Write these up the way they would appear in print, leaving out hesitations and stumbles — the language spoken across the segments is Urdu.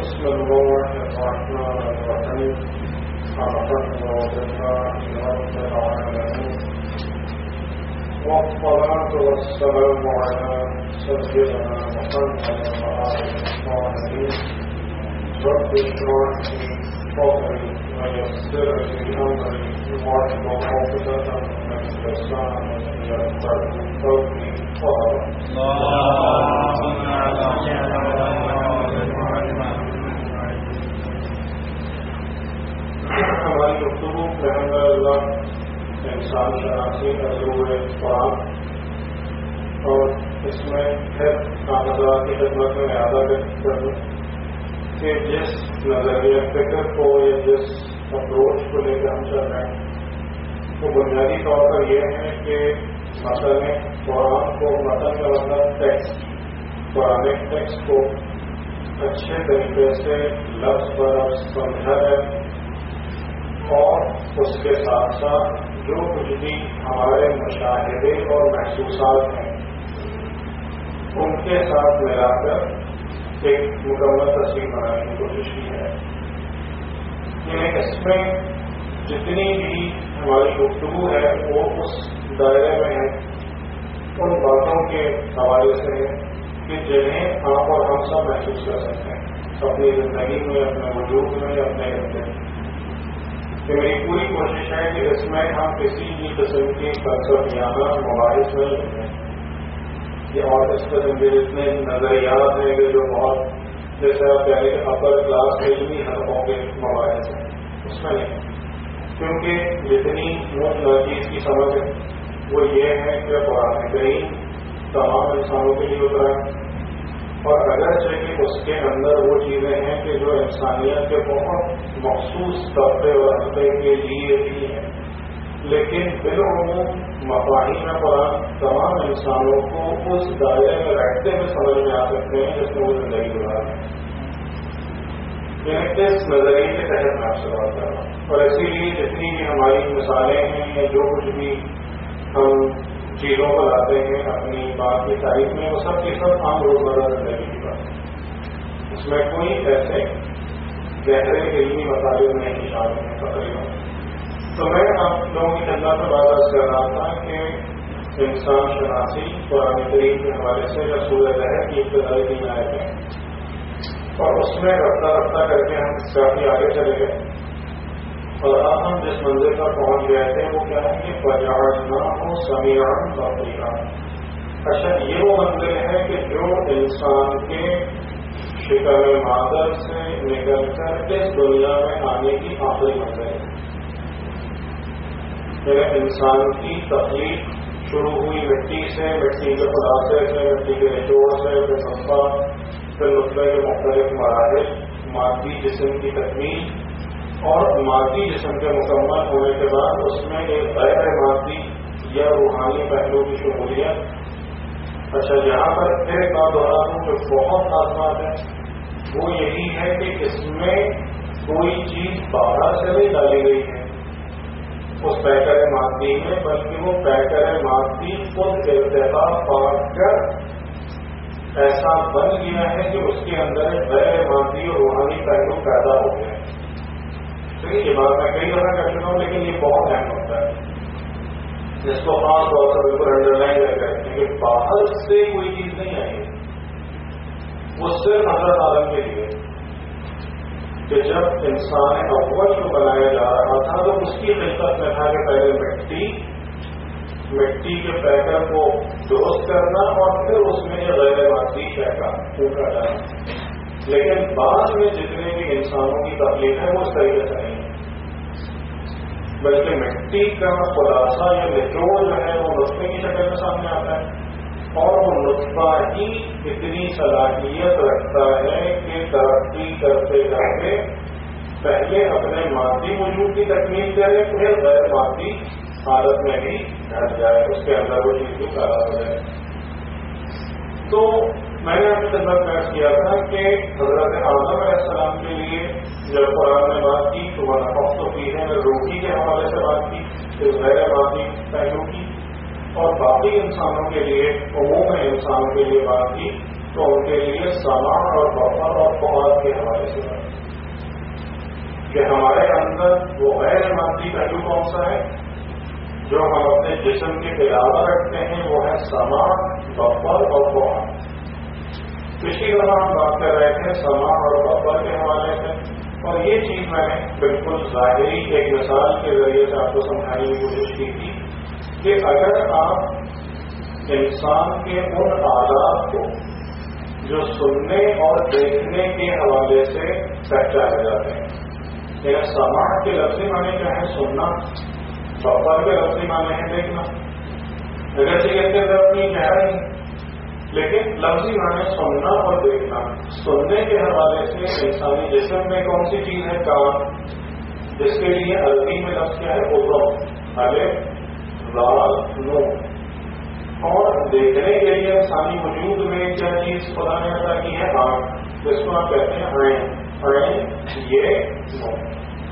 بسم الله الرحمن الرحيم الحمد لله رب العالمين والصلاة والسلام على سيدنا محمد وآله الطاهرين رب اشرح لي صدري ويسر لي أمري واحلل عقدة من لساني يفقهوا قولي ہماری گفتگو الحمد للہ انسان شناسی عضور قرآن اور اس میں پھر حضرات کی خدمت میں اعادہ کروں کہ جس نظریہ فکر کو یا جس اپروچ کو لے کر ہم چل رہے ہیں وہ بنیادی طور پر یہ ہے کہ متن قرآن کو متن کا مطلب ٹیکسٹ قرآنک ٹیکسٹ کو اچھے طریقے سے لفظ پر لفظ سمجھا جائے اور اس کے ساتھ ساتھ جو کچھ بھی ہمارے مشاہدے اور محسوسات ہیں ان کے ساتھ ملا کر ایک مکمل تصویر بنانے کی کوشش کی ہے. یعنی اس میں جتنی بھی ہماری گفتگو ہے وہ اس دائرے میں ہے ان باتوں کے حوالے سے ہے کہ جنہیں آپ اور ہم سب محسوس کر سکتے ہیں اپنی زندگی میں اپنے وجود میں اپنے ارد. کہ میری پوری کوشش ہے کہ اس میں ہم کسی بھی قسم کی فلسفیانہ مباحث نہیں ہوتے ہیں اور اس قسم کے جتنے نظریات ہیں کہ جو بہت جیسا پہلے اپر کلاس کے علمی حلقوں کے مباحث ہیں اس میں نہیں. کیونکہ جتنی چیز کی سمجھ ہے وہ یہ ہے کہ قرآن کریم تمام انسانوں کے لیے اترا ہے اور اگرچہ کہ اس کے اندر وہ چیزیں ہیں کہ جو انسانیت کے بہت مخصوص طبقے اور حلقے کے لیے بھی ہیں لیکن بالعموم مفاہیم قرآن تمام انسانوں کو اس دائرے میں رہتے ہوئے سمجھ میں آ سکتے ہیں جس میں وہ زندگی گزار ہے. یعنی اس نظریے کے تحت میں آپ سے بات کر رہا ہوں اور اسی لیے جتنی بھی ہماری مثالیں ہیں یا جو کچھ بھی ہم چیزوں کو لاتے ہیں اپنی بات کی تاریخ میں وہ سب کی سب عام روزمرہ زندگی کی بات ہے. اس میں کوئی ایسے گہرے علمی مطالب نہیں شامل ہیں تقریباً. تو میں آپ لوگوں کی خدمت میں بات کر رہا تھا کہ انسان شناسی قرآن کریم کے حوالے سے یا سورہ لہر کی ابتدائی دن آئے تھے اور اس میں رفتہ رفتہ کر کے ہم کافی آگے چلے گئے اور اب ہم جس منزل پر پہنچ گئے تھے وہ کیا ہے کہ فجعلنا ہو سمیعا بصیرا. اچھا یہ وہ منزل ہے کہ جو انسان کے شکل مادر سے نکل کر اس دنیا میں آنے کی آخری منزل ہے. یعنی انسان کی تخلیق شروع ہوئی مٹی سے، مٹی کے خلاصے سے، مٹی کے نچوڑ سے، پھر نطفہ، پھر نطفے کے مختلف مراحل، مادی جسم کی تکمیل اور مادی جسم کے مکمل ہونے کے بعد اس میں ایک غیر مادی یا روحانی پہلو کی شمولیت. اچھا یہاں پر پھر ایک بات دوہرا ہوں جو بہت خاص بات ہے وہ یہی ہے کہ اس میں کوئی چیز باہر سے نہیں ڈالی گئی ہے اس پیکر مادی میں بلکہ وہ پیکر مادی خود ارتقا پا کر ایسا بن گیا ہے کہ اس کے اندر غیر مادی اور روحانی پہلو پیدا ہو گیا ہے. یہ بات میں کئی دفعہ کر چکا ہوں لیکن یہ بہت اہم ہوتا ہے جس کو خاص طور پر بالکل انڈر لائن کر کے کہ باہر سے کوئی چیز نہیں آئی وہ صرف حضرت عالم کے لیے کہ جب انسان اول کو بنایا جا رہا تھا تو اس کی خدمت میں تھا کہ پہلے مٹی کے پیکر کو درست کرنا اور پھر اس میں غیر مادی پیکر پھونکا جانا. لیکن بعد میں جتنے بھی انسانوں کی تخلیق ہے وہ اس طریقے سے نہیں بلکہ مٹی کا خلاصہ یا نچوڑ جو ہے وہ نطفے کی شکل میں سامنے آتا ہے اور وہ نطفہ ہی اتنی صلاحیت رکھتا ہے کہ ترقی کرتے کرتے پہلے اپنے مادی وجود کی تکمیل کرے پھر غیر مادی حالت میں بھی ڈھل جائے اس کے اندر وہ چیز بھی پیدا ہو جائے. تو میں نے اپنی خدمت میں کیا تھا کہ حضرت آدم علیہ السلام کے لیے جب قرآن نے بات کی تو وہ نفق تو کی ہے روٹی کے حوالے سے بات کی پھر غیر مادی پہلو کی اور باقی انسانوں کے لیے عموم انسانوں کے لیے بات کی تو ان کے لیے سامان اور بفر اور فواد کے حوالے سے اندر وہ غیر مادی پہلو کون سا ہے جو ہم اپنے جسم کے علاوہ رکھتے ہیں؟ وہ ہے سماع، بصر اور فؤاد۔ پچھلی دفعہ ہم بات کر رہے تھے سماع اور بصر کے حوالے سے، اور یہ چیز میں نے بالکل ظاہری ایک مثال کے ذریعے سے آپ کو سمجھانے کی کوشش کی تھی کہ اگر آپ انسان کے ان آلات کو جو سننے اور دیکھنے کے حوالے سے پہچانے جاتے ہیں، یعنی سماع کے لفظی معنی کیا ہے؟ سننا، بصر کے لفظی معنی ہے دیکھنا، اگرچہ اس کے اندر اپنی گہرائی نہیں، لیکن لفظی معنی سننا اور دیکھنا۔ سننے کے حوالے سے انسانی جسم میں کون سی چیز ہے؟ کان، جس کے لیے عربی میں لفظ کیا ہے؟ اذن، الف لام نون۔ اور دیکھنے کے لیے انسانی وجود میں کیا چیز خدا نے عطا کی ہے؟ آنکھ، جس کو آپ کہتے ہیں عین، عین یہ نون۔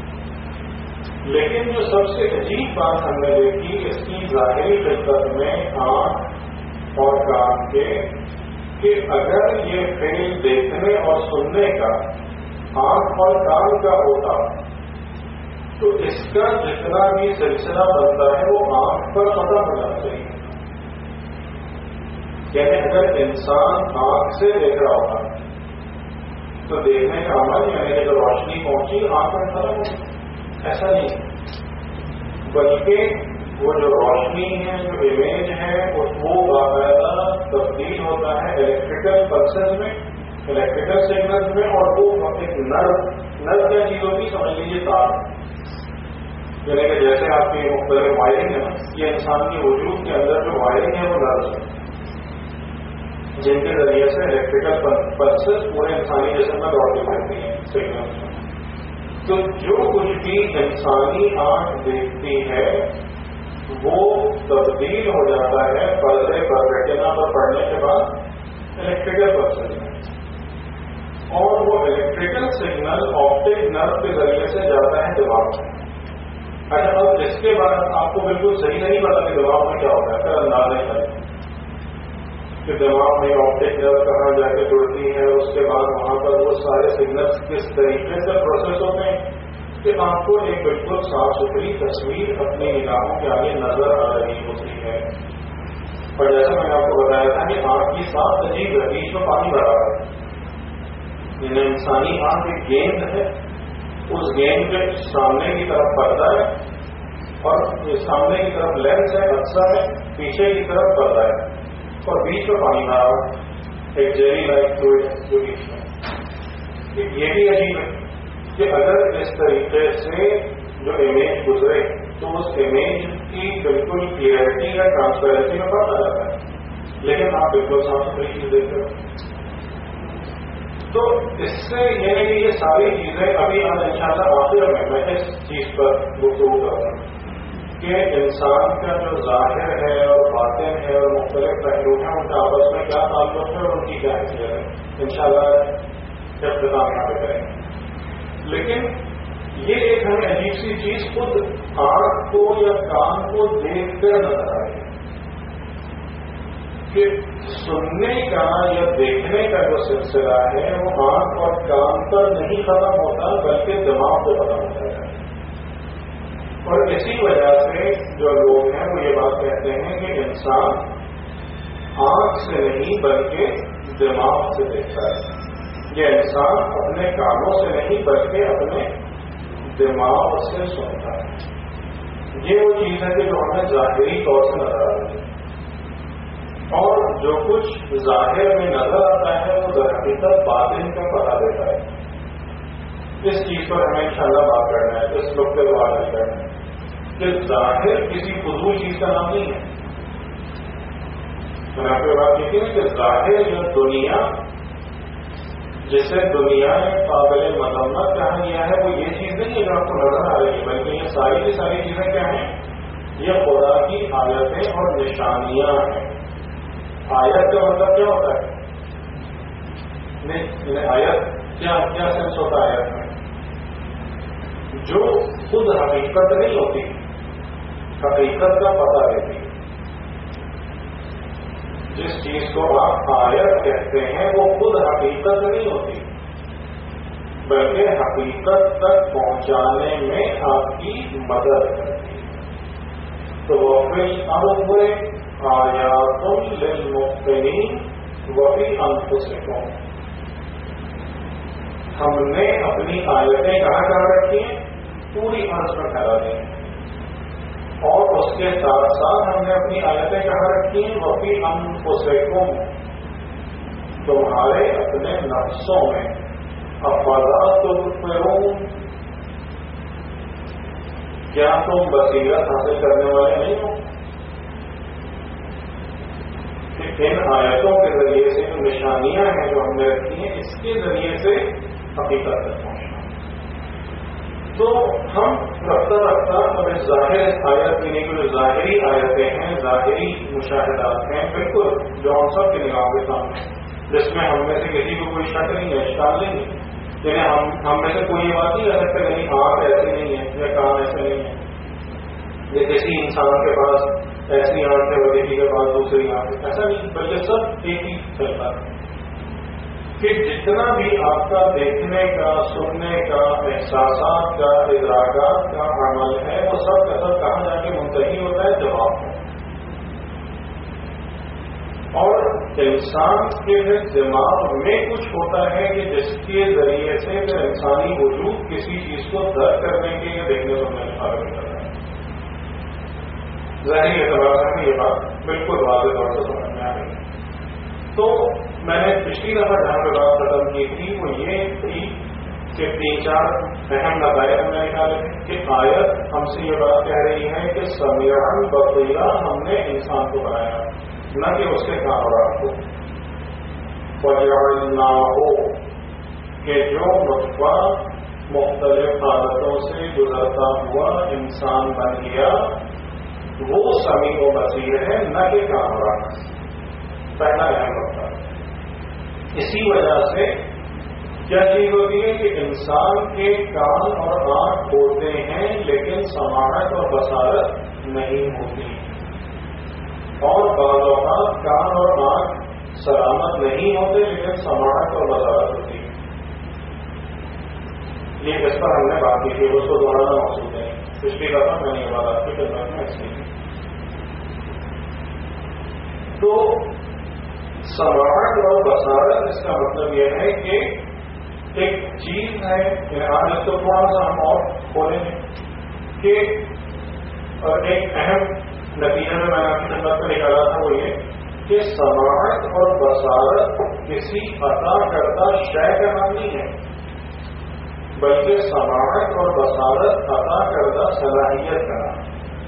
لیکن جو سب سے عجیب بات ہم نے دیکھی اس کی ظاہری خدمت میں آنکھ اور کان کے، کہ اگر یہ فعل دیکھنے اور سننے کا آنکھ اور کان کا ہوتا تو اس کا جتنا بھی سلسلہ بنتا ہے وہ آنکھ پر ختم ہو جانا چاہیے۔ یعنی اگر انسان آنکھ سے دیکھ رہا ہوتا تو دیکھنے کا عمل، یعنی کہ جو روشنی پہنچی آنکھ میں ختم ہو، ایسا نہیں، بلکہ وہ جو روشنی ہے، جو امیج ہے، وہ باقاعدہ تبدیل ہوتا ہے الیکٹریکل پلسز میں، الیکٹریکل سگنلز میں، اور وہ ایک نر کیا چیز ہوتی سمجھ لیجیے تار، یعنی کہ جیسے آپ کی مختلف وائرنگ ہے، یہ انسان کے وجود کے اندر جو وائرنگ ہے وہ نرز ہے، جن کے ذریعے سے الیکٹریکل پلسز پورے انسانی جسم میں دوڑتی رہتی ہیں سگنلز میں۔ تو جو کچھ بھی انسانی آنکھ دیکھتی ہے وہ تبدیل ہو جاتا ہے پردے پر، ریٹنا پر پڑنے کے بعد الیکٹریکل پلسز میں، اور وہ الیکٹریکل سگنل آپٹک نرو کے ذریعے سے جاتا ہے دماغ میں۔ اچھا، اب اس کے بعد آپ کو بالکل صحیح نہیں پتا کہ دماغ میں کیا ہوتا ہے، پھر اندازہ کریں کہ دماغ میں آپٹک نرو کہاں جا کے جڑتی ہے، اس کے بعد وہاں پر وہ سارے سگنلز کس طریقے سے پروسیس ہوتے ہیں کہ آپ کو ایک بالکل صاف ستھری تصویر اپنی نگاہوں کے آگے نظر آ رہی ہوتی ہے۔ اور جیسا میں نے آپ کو بتایا تھا کہ آنکھ کی صاف عجیب ہے، بیچ میں پانی بھرا ہے، یعنی انسانی آنکھ ایک گیند ہے، اس گیند کے سامنے کی طرف پردہ ہے، اور سامنے کی طرف لینس ہے، اکثر ہے، پیچھے کی طرف پردہ ہے، اور بیچ میں پانی بھرا ہوا، ایک جیلی لائٹ فلوئڈ ہے جو بیچ میں۔ یہ بھی عجیب ہے کہ اگر اس طریقے سے جو امیج گزرے تو اس امیج کی بالکل کلیئرٹی یا ٹرانسپیرنسی میں فرق آ جاتا ہے، لیکن آپ بالکل صاف ستھری چیز دیکھ رہے ہو۔ تو اس سے یہ کہ یہ ساری چیزیں ابھی آج انشاءاللہ آخر میں اس چیز پر گفتگو کروں گا کہ انسان کا جو ظاہر ہے اور باطن ہے اور مختلف پہلو ہیں ان کا آپس میں کیا تعلق ہے اور ان کی کیا حیثیت ہے، انشاءاللہ اختتام یہاں پہ کریں گے۔ لیکن یہ ایک ہمیں عجیب سی چیز خود آنکھ کو یا کان کو دیکھ کر نظر آئے کہ سننے کا یا دیکھنے کا جو سلسلہ ہے وہ آنکھ اور کان پر نہیں ختم ہوتا بلکہ دماغ پہ ختم ہوتا ہے۔ اور اسی وجہ سے جو لوگ ہیں وہ یہ بات کہتے ہیں کہ انسان آنکھ سے نہیں بلکہ دماغ سے دیکھتا ہے، یہ انسان اپنے کانوں سے نہیں بلکہ اپنے دماغ سے سنتا ہے۔ یہ وہ چیز ہے کہ جو ہمیں ظاہری طور سے نظر آ رہی ہے، اور جو کچھ ظاہر میں نظر آتا ہے وہ در حقیقت باطن کا پتہ دیتا ہے۔ اس چیز پر ہمیں انشاءاللہ بات کرنا ہے، اس نقطے کو آگے کرنا ہے کہ ظاہر کسی فضول چیز کا نام نہیں ہے۔ میں نے آپ کو بات کی تھی کہ ظاہر یا دنیا جسے دنیا میں قابل مذمت کہا گیا ہے وہ یہ چیز نہیں ہے جو آپ کو نظر آ رہی ہے، بلکہ یہ ساری کی ساری چیزیں کیا ہیں؟ یہ خدا کی آیتیں اور نشانیاں ہیں۔ آیت کا مطلب کیا ہوتا ہے؟ نہیں، آیت کیا سینس ہوتا ہے آیت میں؟ جو خود حقیقت نہیں ہوتی، حقیقت کا پتہ دیتی ہے۔ جس چیز کو آپ آیت کہتے ہیں وہ خود حقیقت نہیں ہوتی، بلکہ حقیقت تک پہنچانے میں آپ کی مدد کرتی ہے. تو وفی الارض آیات للموقنین وفی انفسکم، ہم نے اپنی آیتیں کہاں رکھی ہیں؟ پوری عرض میں پھیلا دی ہیں. اور اس کے ساتھ ساتھ ہم نے اپنی آیتیں کہاں رکھی ہیں؟ وفی انفسکم، تمہارے اپنے نفسوں میں. افلا تبصرون، کیا تم بصیرت حاصل کرنے والے نہیں ہو کہ ان آیتوں کے ذریعے سے جو نشانیاں ہیں جو ہم نے رکھی ہیں اس کے ذریعے سے حقیقت تک پہنچنا. تو ہم رفتہ رفتہ اب اس ظاہر آیت یعنی کہ جو ظاہری آیتیں ہیں، ظاہری مشاہدات ہیں، بالکل جو ہم سب کی نگاہوں کے سامنے، جس میں ہم میں سے کسی کو کوئی شک نہیں ہے، اشکال نہیں ہے. یعنی ہم میں سے کوئی یہ بات نہیں کر سکتے نہیں آنکھ ایسی نہیں ہے یا کان ایسے نہیں ہے، یا کسی انسان کے پاس ایسی آنکھ ہے اور کسی کے پاس دوسری آنکھ ہے، ایسا نہیں. بلکہ سب ایک ہی چلتا ہے کہ جتنا بھی آپ کا دیکھنے کا، سننے کا، احساسات کا، ادراکات کا عمل ہے وہ سب کا سب کہاں جا کے منتہی ہوتا ہے؟ جواب ہے. اور انسان کے دماغ میں کچھ ہوتا ہے کہ جس کے ذریعے سے پھر انسانی وجود کسی چیز کو درک کرنے کے یا دیکھنے سننے میں فارغ کرتا ہے. ظاہری اعتبار سے یہ بات بالکل واضح طور سے سمجھ میں آ گئی. تو میں نے پچھلی دفعہ جہاں پہ بات ختم کی تھی وہ یہ تھی کہ 3-4 اہم نتائج ہم نے نکالے تھے کہ آیت ہم سے یہ بات کہہ رہی ہے کہ سمیعاً بصیرا ہم نے انسان کو بنایا، نہ کہ اس کے کامرات کو. وجعلناہ، کہ جو نطفہ مختلف حالتوں سے گزرتا ہوا انسان بن گیا وہ سمیع و بصیر ہے، نہ کہ کامرات. پہلا اہم نقطہ. اسی وجہ سے کیا چیز ہوتی ہے کہ انسان کے کان اور آنکھ ہوتے ہیں لیکن سماعت اور بصارت نہیں ہوتی. اور بعض اوقات کان اور آنکھ سلامت نہیں ہوتے لیکن سماعت اور بصارت ہوتی ہے. یہ اس پر ہم نے بات کی تھی، اس کو دوہرانا مقصود ہے. پچھلی دفعہ میں نے یہ بات آپ کی خدمت میں ایسی کی. تو سماعت اور بصارت اس کا مطلب یہ ہے کہ ایک چیز ہے، آج اس کو تھوڑا سا ہم اور کھولیں گے کہ ایک اہم نتیجہ میں نے آپ کی خدمت میں نکالا تھا وہ یہ کہ سماعت اور بصارت کسی عطا کردہ شے کا نام نہیں ہے، بلکہ سماعت اور بصارت عطا کردہ صلاحیت کا نام ہے.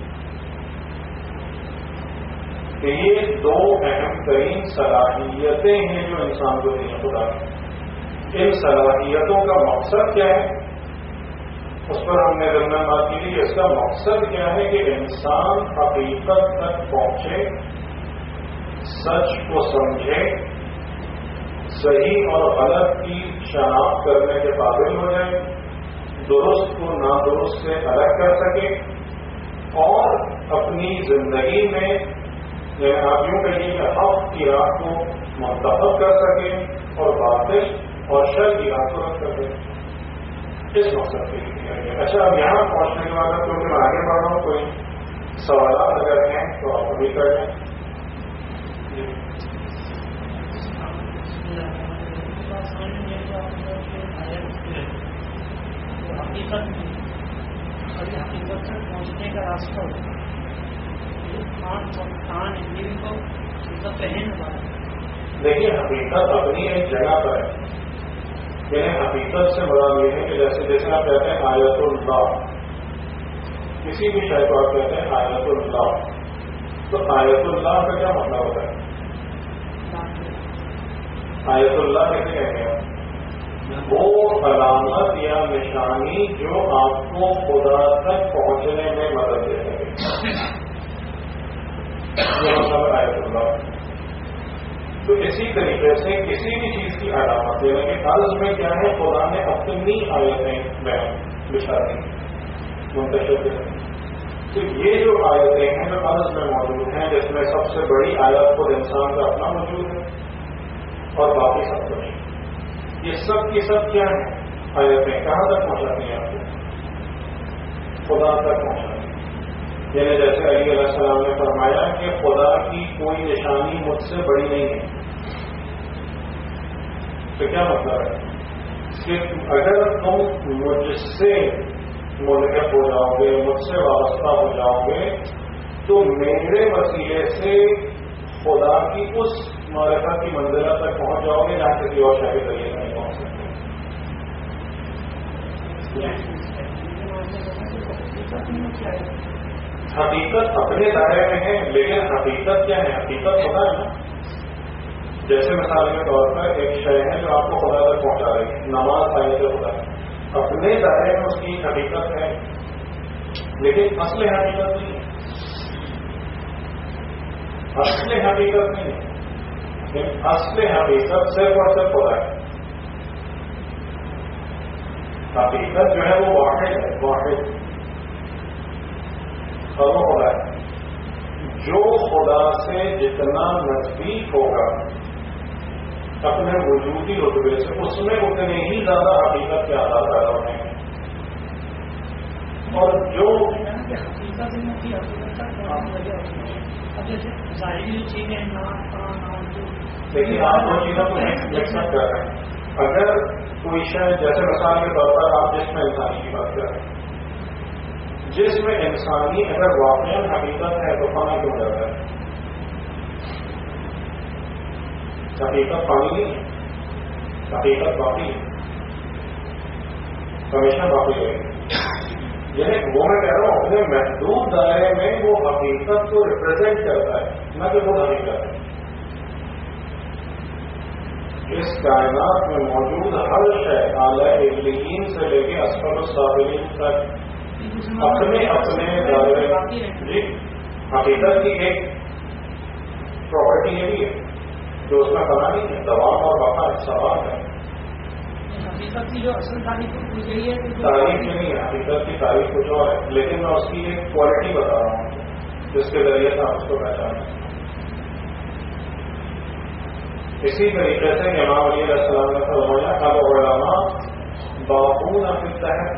کہ یہ دو اہم ترین صلاحیتیں ہیں جو انسان کو دیں خدا کی. ان صلاحیتوں کا مقصد کیا ہے اس پر ہم نے ضمن بات کی تھی. اس کا مقصد کیا ہے کہ انسان حقیقت تک پہنچے، سچ کو سمجھے، صحیح اور غلط کی شناخت کرنے کے قابل ہو جائے، درست کو نادرست سے الگ کر سکے، اور اپنی زندگی میں آپ یوں کہیے کہ حق کی راہ کو منتخب کر سکے اور باطل اور شر کی راہ کو رد کر دیں. اس مقصد کے لیے کیا گیا. اچھا، اب یہاں پہنچنے کے بعد کیونکہ میں آگے بڑھ رہا ہوں، کوئی سوالات اگر ہیں تو آپ ابھی کر لیں. حقیقت تک پہنچنے کا راستہ دیکھیے، حقیقت اپنی ایک جگہ پر ہے. یعنی حقیقت سے مراد یہ ہے کہ جیسے آپ کہتے ہیں آیت اللہ، کسی بھی شے کو آپ کہتے ہیں آیت اللہ، تو آیت اللہ کا کیا مطلب ہوتا ہے؟ آیت اللہ کیسے کہیں گے؟ وہ علامت یا نشانی جو آپ کو خدا تک پہنچنے میں مدد دے سکے، یہ مطلب آیت اللہ. تو اسی طریقے سے کسی بھی چیز کی علامت یعنی کہ عرض میں کیا ہے، خدا نے اپنی آیتیں بچھا دی، منتشر کر دی. تو یہ جو آیتیں ہیں جو عرض میں موجود ہیں، جس میں سب سے بڑی آیت خود انسان کا اپنا موجود ہے اور باقی سب کچھ، یہ سب کی سب کیا ہے؟ آیتیں کہاں تک پہنچاتی ہیں آپ کو؟ خدا تک پہنچاتی ہیں. یعنی جیسے علی علیہ السلام نے فرمایا کہ خدا کی کوئی نشانی مجھ سے بڑی نہیں ہے. تو کیا مطلب ہے کہ اگر تم مجھ سے ملحق ہو جاؤ گے، مجھ سے وابستہ ہو جاؤ گے، تو میرے وسیلے سے خدا کی اس معرفت کی منزلہ تک پہنچ جاؤ گے جہاں کسی اور شاہ کے ذریعے نہیں پہنچ سکتے. حقیقت اپنے دائرے میں ہے، لیکن حقیقت کیا ہے؟ حقیقت ہوتا ہے نا. جیسے مثال کے طور پر ایک شے ہے جو آپ کو خدا تک پہنچا رہی ہے، نماز آئے سے ہوتا ہے، اپنے دائرے میں اس کی حقیقت ہے، لیکن اصل حقیقت نہیں ہے. اصل حقیقت نہیں ہے، لیکن اصل حقیقت صرف اور صرف خدا ہے. حقیقت جو ہے وہ واحد ہے، واحد اور وہ خدا ہے. جو خدا سے جتنا نزدیک ہوگا اپنے وجودی رتبے سے، اس میں اتنے ہی زیادہ حقیقت کے آدھار پیدا ہونے ہیں. اور جو حقیقت ظاہری چیزیں لیکن آپ دو چیزوں کو یکساں کر رہے ہیں. اگر کوئی شے جیسے مثال کے طور پر آپ جس میں انسانی کی بات کر رہے ہیں، جس میں انسانی اگر واقعی حقیقت ہے تو پانی کیوں جاتا ہے؟ حقیقت پانی نہیں ہے، حقیقت باقی ہے، ہمیشہ باقی رہے گی. یعنی وہ میں کہہ رہا ہوں اپنے محدود دائرے میں وہ حقیقت کو ریپرزینٹ کرتا ہے، نہ کہ وہ حقیقت ہے. اس کائنات میں موجود ہر شے اعلی علیین سے لے کے اسفل السافلین تک اپنے اپنے دائرے. جی حقیقت کی ایک پراپرٹی یہ بھی ہے جو اس میں پتا نہیں ہے، دوام اور بقا سوال ہے. حقیقت کی جو اصل تاریخ پوچھ گئی ہے تاریخ نہیں ہے، حقیقت کی تاریخ کچھ اور ہے، لیکن میں اس کی ایک کوالٹی بتا رہا ہوں جس کے ذریعے سے آپ اس کو پہچانیں. اسی طریقے سے امام علی علیہ السلام نے فرمایا العلماء باقون فی التحت،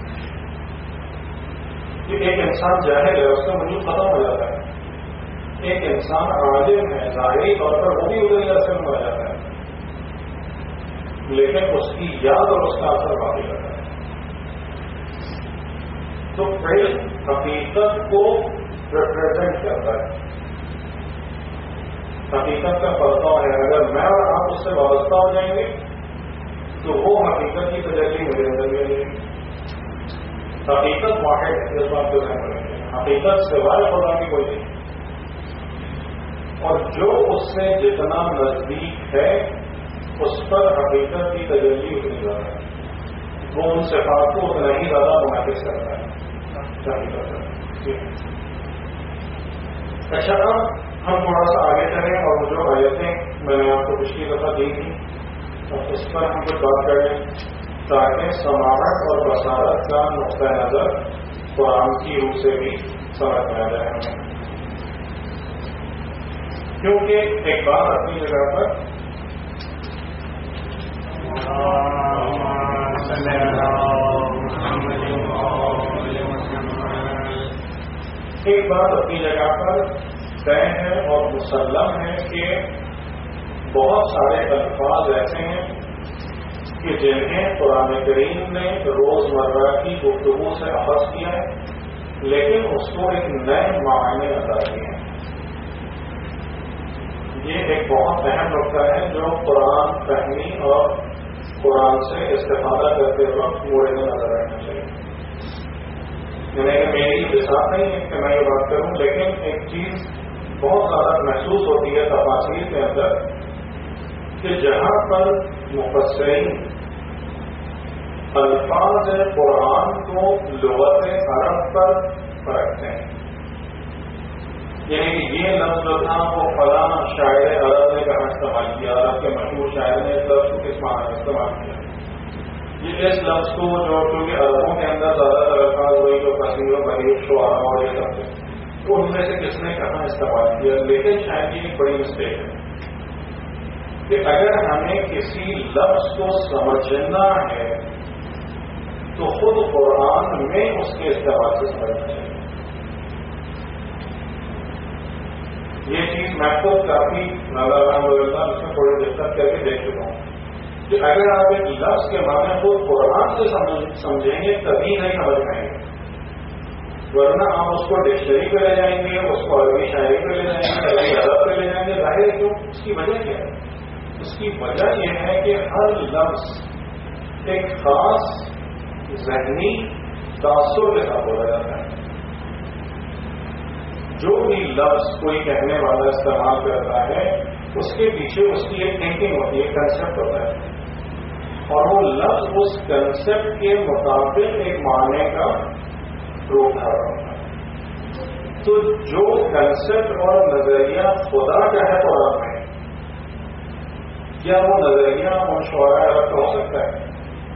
کہ ایک انسان جاہل ہے اس کا وجود ختم ہو جاتا ہے. ایک انسان عالم ہے ظاہری طور پر وہ بھی ادھر اثر میں ہو جاتا ہے، لیکن اس کی یاد اور اس کا اثر باقی رہتا ہے. تو علم حقیقت کو ریپرزینٹ کرتا ہے، حقیقت کا پرتاؤ ہے. اگر میں اور آپ اس سے وابستہ ہو جائیں گے تو وہ حقیقت کی تجلی میرے اندر بھی آئے گی. حقیقت واحد ہے، اس بات کو ذہن میں رکھیں. حقیقت سوائے خدا کی کوئی نہیں، اور جو اس سے جتنا نزدیک ہے اس پر حقیقت کی تجلی اتنی زیادہ ہے، وہ ان صفات کو اتنا ہی زیادہ منعقد کرتا ہے. اچھا اب ہم تھوڑا سا آگے چلیں اور جو آیتیں میں نے آپ کو پچھلی دفعہ دی تھی اس پر ہم کچھ بات کر لیں تاکہ سماعت اور بصارت کا نقطۂ نظر قرآن کی روح سے بھی سمجھ میں آ جائے ہمیں. کیونکہ ایک بات اپنی جگہ پر ایک بات اپنی جگہ پر طے ہے اور مسلم ہے کہ بہت سارے الفاظ ایسے ہیں کہ جنہیں قرآن کریم نے روزمرہ کی گفتگو سے اخذ کیا ہے، لیکن اس کو ایک نئے معنی عطا کیے ہیں. یہ ایک بہت اہم نقطہ ہے جو قرآن فہمی اور قرآن سے استفادہ کرتے وقت مورے میں نظر رکھنا چاہیے. یعنی کہ میری بساط نہیں ہے کہ میں یہ بات کروں، لیکن ایک چیز بہت زیادہ محسوس ہوتی ہے تفاصیل کے اندر کہ جہاں پر مفسرین الفاظ قرآن کو لغت عرب پر رکھتے ہیں، یعنی کہ یہ لفظ جو تھا وہ فلاں شاعر عرب نے کہاں استعمال کیا، عرب کے مشہور شاعر نے اس لفظ کو کس معنی میں استعمال کیا. یہ اس لفظ کو جو کیونکہ عربوں کے اندر زیادہ تر الفاظ ہوئی جو کثیر و بریف شعراء اور یہ سب تو ان میں سے کس نے کہاں استعمال کیا. لیکن شاید یہ ایک بڑی مسٹیک ہے کہ اگر ہمیں کسی لفظ کو سمجھنا ہے تو خود قرآن میں اس کے استعمال سے سمجھنا چاہیے. یہ چیز میں خود کافی اس میں تھوڑی دقت کر کے دیکھ چکا ہوں کہ اگر آپ ایک لفظ کے معنی کو قرآن سے سمجھیں گے تبھی نہیں سمجھ پائیں گے، ورنہ آپ اس کو ڈکشنری پہ لے جائیں گے، اس کو عربی شاعری پہ لے جائیں گے، عربی ادب پہ لے جائیں گے. ظاہر ہے کیوں؟ اس کی وجہ کیا ہے؟ اس کی وجہ یہ ہے کہ ہر لفظ ایک خاص ذہنی تاثر کے ساتھ بولا جاتا ہے. جو بھی لفظ کوئی کہنے والا استعمال کرتا ہے اس کے پیچھے اس کی ایک تھنکنگ ہوتی ہے، ایک کنسیپٹ ہوتا ہے، اور وہ لفظ اس کنسیپٹ کے مطابق ایک معنی کا روپ دھارا ہوتا ہے. تو جو کنسیپٹ اور نظریہ خدا کا ہے قرآن میں، کیا وہ نظریہ ان شعراء عرب کا ہو سکتا ہے؟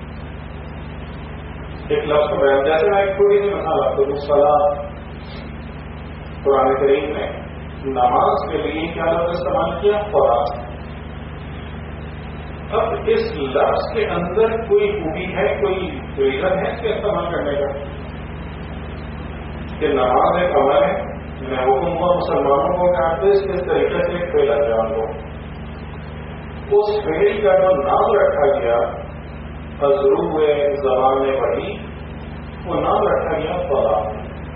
ایک لفظ کو بیان، جیسے میں ایک تھوڑی سی مثال آپ کو دوں. صلاۃ قرآن کریم میں نماز کے لیے کیا لفظ استعمال کیا؟ قرآن. اب اس لفظ کے اندر کوئی خوبی ہے، کوئی ریزن ہے اس کے استعمال کرنے کا کہ نماز ایک عمل ہے. میں حکم ہوا مسلمانوں کو کہ آپ اس طریقے سے ایک فعل انجام دو. اس فعل کا جو نام رکھا گیا حضرو زبان میں پڑھی، وہ نام رکھا گیا صلاۃ.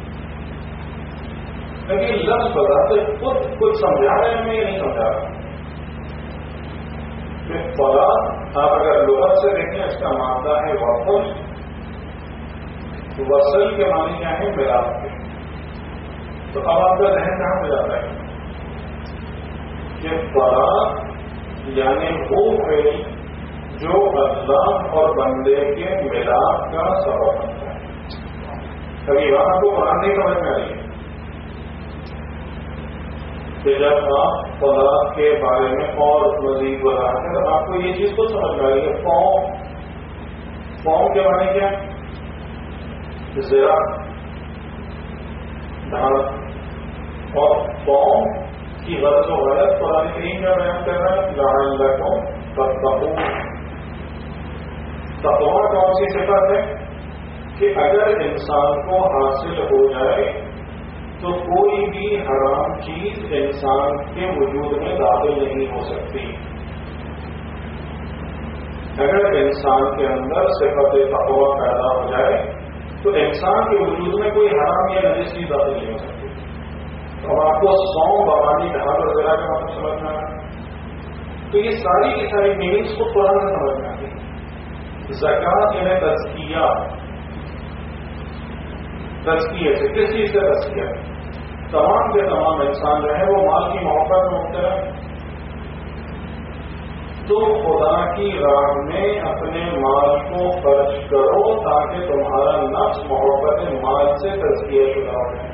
لیکن لفظ بتاتے خود کچھ سمجھا رہے ہیں، یہ نہیں سمجھا رہا. صلاۃ آپ اگر لغت سے دیکھیں اس کا مادہ ہے وصل. وصل کے معنی کیا ہے؟ ملاپ کے. تو اب آپ کا ذہن کہاں پہ جاتا ہے کہ صلاۃ یعنی وہ فعل جو اللہ اور بندے کے ملاپ کا سبب بنتا ہے. کبھی وہاں کو قرآن نہیں سمجھ میں آئی کہ جب آپ صلاۃ کے بارے میں اور مزید وضاحت ہے تو آپ کو یہ چیز کو سمجھ میں آئی ہے. فارم کے معنی کیا؟ زرا دھان. اور فارم کی غرض و غلط قرآن کریم کا بیان کر رہا ہے لعلکم تتقون. تقویٰ کون سی صفت ہے کہ اگر انسان کو حاصل ہو جائے تو کوئی بھی حرام چیز انسان کے وجود میں داخل نہیں ہو سکتی. اگر انسان کے اندر صفت تقویٰ پیدا ہو جائے تو انسان کے وجود میں کوئی حرام یا نجس چیز داخل نہیں ہو سکتی. اب آپ کو سوم بوانی ڈھال اور ذرا کا مطلب سمجھنا ہے تو یہ ساری کی ساری میننگس کو قرآن سے سمجھنا ہے. زکوٰۃ یعنی تزکیہ. تزکیے سے کس چیز سے تزکیہ؟ تمام کے تمام انسان جو ہے وہ مال کی محبت میں مبتلا ہے. تو خدا کی راہ میں اپنے مال کو خرچ کرو تاکہ تمہارا نفس محبت مال سے تزکیہ شدہ ہو جائے.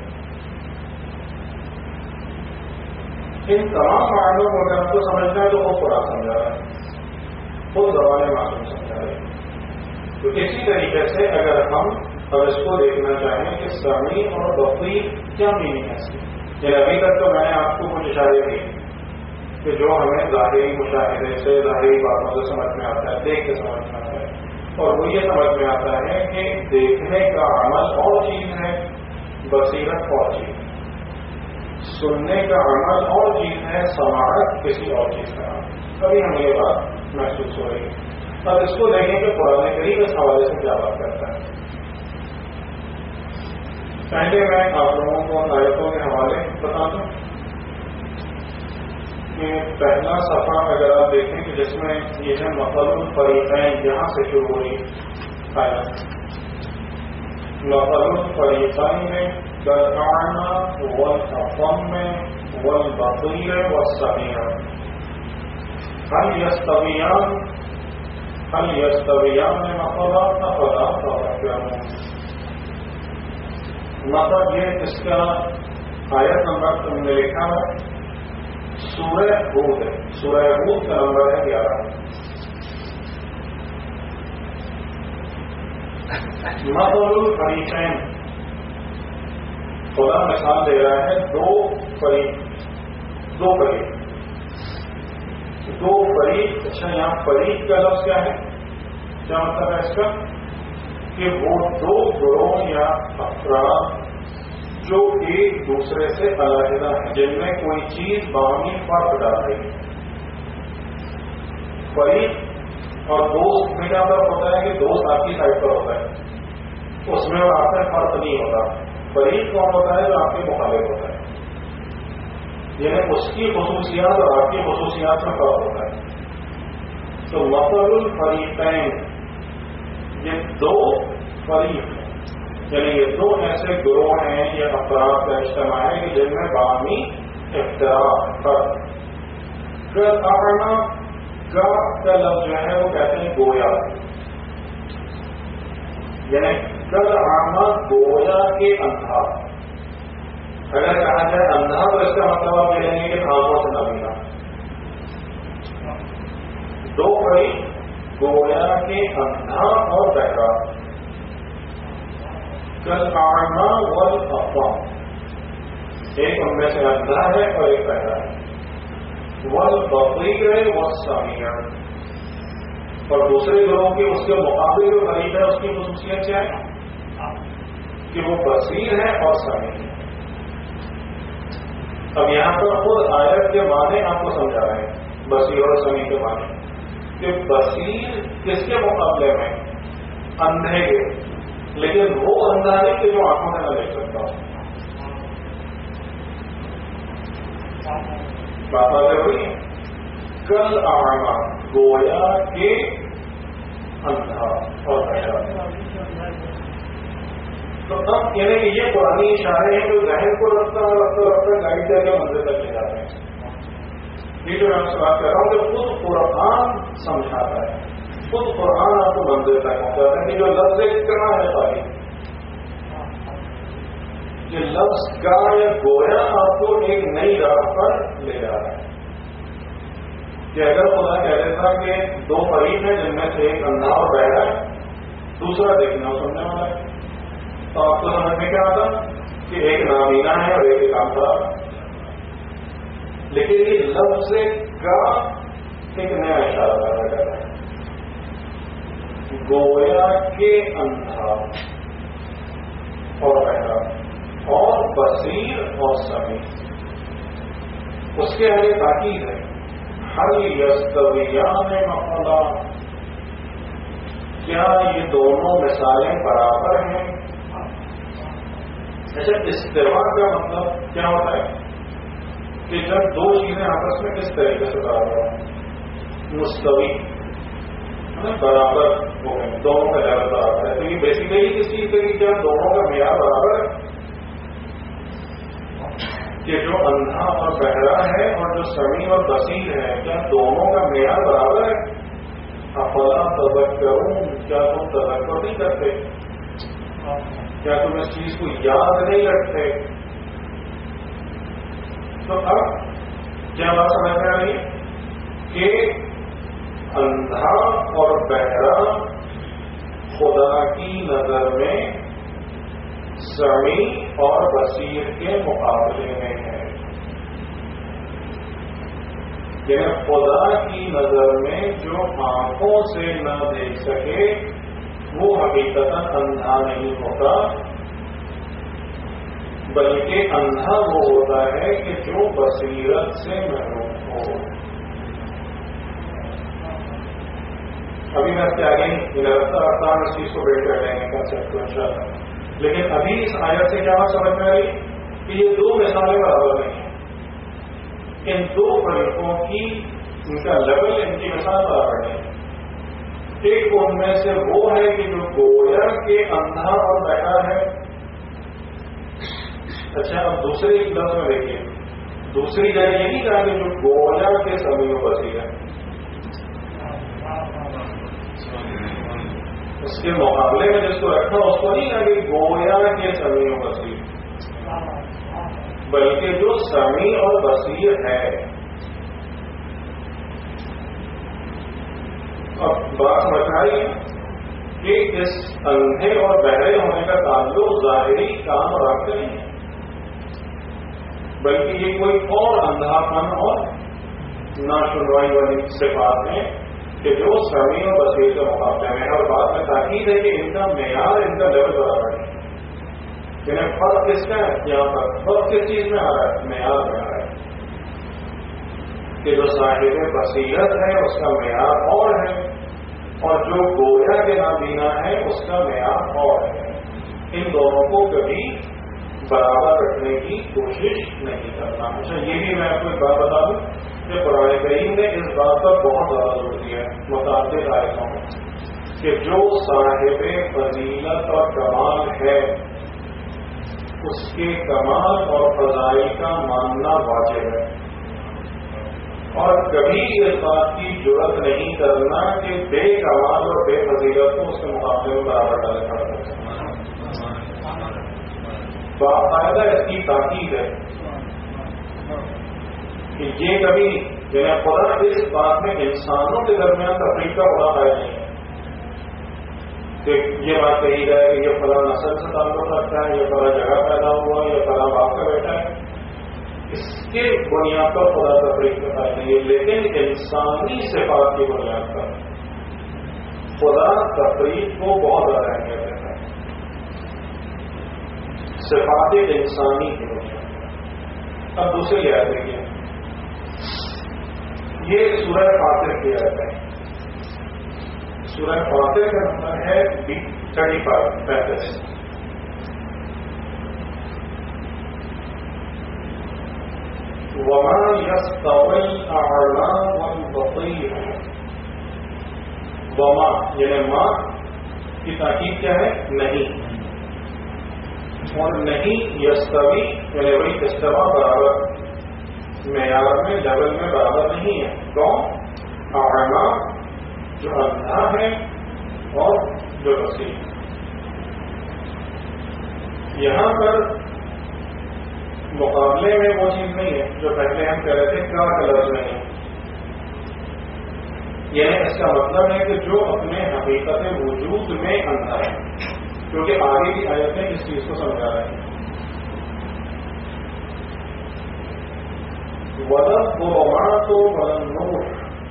ان تمام معنوں کو اگر آپ کو سمجھنا ہے تو خود قرآن سمجھا رہا ہے، خود زبان معلوم سمجھا رہے ہیں. تو اسی طریقے سے اگر ہم اب اس کو دیکھنا چاہیں کہ سمیع اور بصیر کیا میننگ ہے اس کی، یعنی ابھی تک تو میں نے آپ کو کچھ اشارے دیے کہ جو ہمیں ظاہری مشاہدے سے ظاہری باتوں سے سمجھ میں آتا ہے، دیکھ کے سمجھ میں آتا ہے. اور وہ یہ سمجھ میں آتا ہے کہ دیکھنے کا عمل اور چیز ہے، بصیرت اور چیز ہے. سننے کا عمل اور چیز ہے، سماعت کسی اور چیز کا عمل. ابھی ہمیں یہ بات محسوس ہو رہی ہے. اب اس کو دیکھیں کہ قرآن کریم اس حوالے سے کیا بات کرتا ہے. پہلے میں آپ لوگوں کو آیتوں کے حوالے بتا دوں کہ پہلا صفحہ اگر آپ دیکھیں کہ جس میں یہ ہے مثل الفریقین، یہاں سے شروع ہوئی آیت. مثل الفریقین كالأعمى والأصم والبصير والسميع هل يستويان مثلا أفلا تذكرون. مطلب یہ اس کا آیت نمبر تم نے لکھا ہے سورہ ہود ہے. سورہ ہود کا نمبر ہے 11. مثل الفریقین، خدا مثال دے رہا ہے دو فریق. اچھا یہاں فریق کا لفظ کیا ہے؟ کیا مطلب ہے اس کا؟ کہ وہ دو گروہ یا افراد جو ایک دوسرے سے علیحدہ ہیں، جن میں کوئی چیز باہمی فرق ڈال رہی ہے. فریق اور دوست میں کیا فرق ہوتا ہے کہ دوست آپ کی سائڈ پر ہوتا ہے، اس میں اور آپ میں فرق نہیں ہوتا. فریق کون ہوتا ہے جو آپ کے مخالف ہوتا ہے، یعنی اس کی خصوصیات اور آپ کی خصوصیات میں فرق ہوتا ہے. تو مثل الفریقین، یہ دو فریق ہیں، یعنی یہ دو ایسے گروہ ہیں یا افراد کا اجتماع ہے کہ جن میں باہمی اختلاف فرق. کا لفظ جو ہے وہ کہتے ہیں گویا، یعنی کل آمد گویا کے اندھا. اگر کہا جائے اندھا تو اس کا مطلب آپ کہیں گے کہ آنکھوں سے نہ ملا. دو فریق گویا کے اندھا اور بہرا. کل آنا والافام، ایک ان میں سے اندھا ہے اور ایک بہرا ہے. والبصیر والسمیع، اور دوسرے گروہ کے اس کے مقابل جو غریب ہے اس کی خصوصیت کیا ہے کہ وہ بصیر ہے اور سمیع ہے. اب یہاں پر خود آیت کے معنی آپ کو سمجھا رہے ہیں، بصیر اور سمیع کے معنی، کہ بصیر کس کے مقابلے میں؟ اندھے کے، لیکن وہ اندھا نہیں کہ جو آنکھوں سے نہ دیکھ سکتا. بات آگے ہوئی ہے. کل آنا گویا کے اندھا اور بہرا. تو اب کہنے کہ یہ پرانی اشارے ہیں جو ذہن کو رفتہ گائڈ کر کے منزل تک لے جاتے ہیں. یہ جو میں آپ سے بات کر رہا ہوں کہ خود قرآن سمجھاتا ہے، خود قرآن آپ کو منزل تک پہنچاتا ہے کہ جو لفظ کرنا ہے تعلیم، یہ لفظ کا یا گویا آپ کو ایک نئی راہ پر لے جا رہا ہے. کہ اگر خدا کہہ دیتا کہ دو فریق ہیں جن میں سے ایک اندھا اور بہرا ہے، دوسرا دیکھنا اور سننے والا ہے، تو آپ کو سمجھ میں کیا آتا کہ ایک نابینا ہے اور ایک کام خراب ہے. لیکن یہ لفظ کا ایک نیا اشارہ پیدا کر رہا ہے. گویا کے اندھا اور بہرا اور بصیر اور سمیع. اس کے آگے تاکید ہے، هل یستویان مثلا، کیا یہ دونوں مثالیں برابر ہیں؟ اچھا، استوا کا مطلب کیا ہوتا ہے کہ جب دو چیزیں آپس میں کس طریقے سے برابر ہیں. مستوی برابر ہو گئے، دونوں کا لیول برابر ہے. تو یہ بیسیکلی کس چیز سے کہ جب دونوں کا معیار برابر ہے، کہ جو اندھا اور بہرا ہے اور جو سمیع اور بصیر ہے، کیا دونوں کا معیار برابر ہے؟ افلا تذکرون، کیا تم تذکر نہیں کرتے؟ کیا تم اس چیز کو یاد نہیں رکھتے؟ تو اب کیا بات سمجھ میں آ رہی ہے کہ اندھا اور بہرا خدا کی نظر میں سمیع اور بصیر کے مقابلے میں ہے. یعنی خدا کی نظر میں جو آنکھوں سے نہ دیکھ سکے وہ حقیقتاً اندھا نہیں ہوتا، بلکہ اندھا وہ ہوتا ہے کہ جو بصیرت سے محروم ہو. ابھی میں اس کے آگے رفتہ اس چیز کو بیٹ کر لیں گے کنسپٹ کو انشاءاللہ. لیکن ابھی اس آیت سے کیا سمجھ میں آئی کہ یہ دو مثالیں برابر نہیں ہیں. ان دو فریقوں کی ان کا لیول، ان کی مثال برابر نہیں ہے. ایک ان میں سے وہ ہے کہ جو گویا کے اندھا اور بہرا ہے. اچھا، اب دوسرے لفظ میں دیکھیے، دوسری جگہ یہ نہیں کہا کہ جو گویا کے سمیع و بصیر ہے. اس کے مقابلے میں جس کو رکھا اس کو نہیں کہا کہ گویا کے سمیع و بصیر، بلکہ جو سمیع اور بصیر ہے. اب بات بتائی کہ اس اندھے اور بہرے ہونے کا تعلق ظاہری کام اور رابطے نہیں ہے، بلکہ یہ کوئی اور اندھا پن اور ناشنوائی والی صفات ہیں کہ جو سمیع اور بصیر کے مقابلے میں ہے، اور بات میں تاکید ہے کہ ان کا معیار، ان کا لیول برابر ہے. یعنی فرق کس کا ہے یہاں پر؟ فرق کس چیز میں آ رہا ہے؟ معیار میں آ رہا ہے کہ جو صاحب بصیرت ہے اس کا معیار اور ہے، اور جو گویا کے نابینا ہے اس کا معیار اور ہے. ان دونوں کو کبھی برابر رکھنے کی کوشش نہیں کرنا. اچھا، یہ بھی میں آپ کو ایک بات بتا دوں کہ قرآن کریم نے اس بات پر بہت زیادہ زور دیا ہے متعدد آیتوں میں کہ جو صاحب فضیلت اور کمال ہے اس کے کمال اور فضائی کا ماننا واجب ہے، اور کبھی اس بات کی جرات نہیں کرنا کہ بے کمال اور بے فضیلت کو اس کے مقابلے میں برابر ڈالے کھڑا کر. باقاعدہ اس کی تاکید ہے کہ یہ کبھی یعنی خدا اس بات میں انسانوں کے درمیان تفریق کا بڑا قائل نہیں ہے کہ یہ بات کہی جائے کہ یہ فلاں نسل سے تعلق رکھتا ہے، یہ فلاں جگہ پیدا ہوا، یہ فلاں باپ کا بیٹا ہے. اس کے بنیاد پر خدا تفریق کا قائل نہیں ہے، لیکن انسانی صفات کی بنیاد پر خدا تفریق کو بہت زیادہ اہمیت دیتا ہے. صفات انسانی کی بنیاد. اب دوسری آیت دیکھیے، یہ سورہ فاطر کی آیت ہے. سورہ فاطر کا نمبر ہے 35. وَمَا يَسْتَوِي الْأَعْمَى وَالْبَصِيرُ. وما یعنی ماں کی تاکید کیا ہے؟ نہیں. اور نہیں یستوی یعنی وہی استوا برابر معیار میں لیول میں برابر نہیں ہے. کون؟ اعما جو اندھا ہے اور جو بصیر. یہاں پر مقابلے میں وہ چیز نہیں ہے جو پہلے ہم کہہ رہے تھے کا کلر نہیں ہے. یعنی اس کا مطلب ہے کہ جو اپنے حقیقت وجود میں اندھا ہے، کیونکہ آگے کی آیتیں اس چیز کو سمجھا رہے ہیں. ولد ظلمات والنور،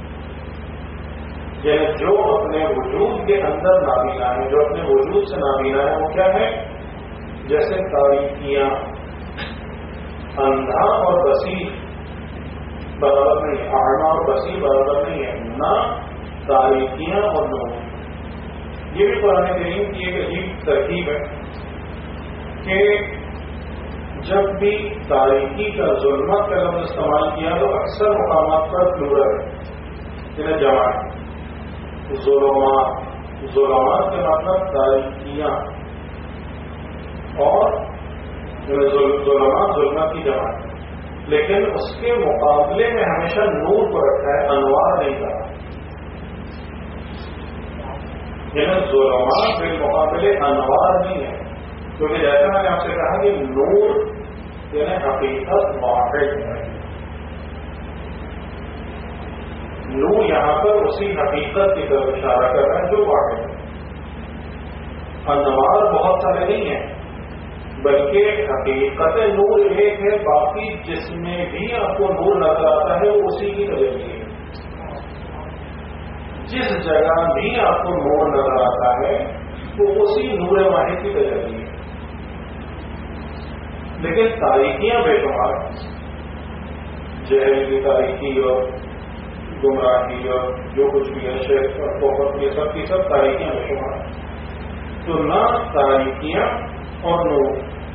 یعنی جو اپنے وجود کے اندر نابینا ہے، جو اپنے وجود سے نابینا ہے، وہ کیا ہے؟ جیسے تاریکیاں. اندھا اور بصیر برابر نہیں ہے، اعما اور بصیر برابر نہیں ہے، نہ تاریکیاں اور نور. یہ بھی قرآن کریم کی ایک عجیب ترکیب ہے کہ جب بھی تاریکی کا ظلمت کا لفظ استعمال کیا تو اکثر مقامات پر پلورل ہے، یعنی جمع. ظلمات کے مطلب تاریکیاں، اور ظلمات کی جمع. لیکن اس کے مقابلے میں ہمیشہ نور کو رکھا ہے، انوار نہیں کہا. یعنی ظلمات بالمقابلے انوار نہیں ہے، کیونکہ جیسا میں نے آپ سے کہا کہ نور یعنی حقیقت واحد ہے. نور یہاں پر اسی حقیقت کی طرف اشارہ کر رہا ہے جو واحد ہے. انوار بہت سارے نہیں ہیں، بلکہ حقیقت نور ایک ہے. باقی جس میں بھی آپ کو نور نظر آتا ہے وہ اسی کی تجلی ہے. جس جگہ بھی آپ کو نور نظر آتا ہے وہ اسی نور واحد کی تجلی ہے. لیکن تاریکیاں بے شمار، جہل کی تاریکی اور گمراہی اور جو کچھ بھی ہے، شرک اور کفر، یہ سب کی سب تاریکیاں بے شمار. تو نہ تاریکیاں اور نور.